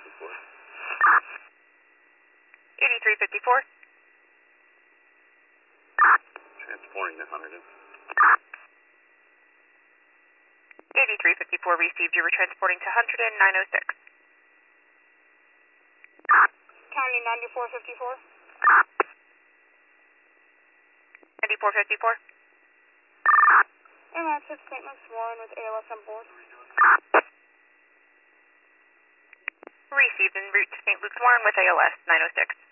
8354. Transporting to Hunterdon. 8354 received. You were transporting to Hunterdon, 906. County 9454. 9454. Airline 6 St. Luke's Warren with ALS on board. Received en route to St. Luke's Warren with ALS, 906.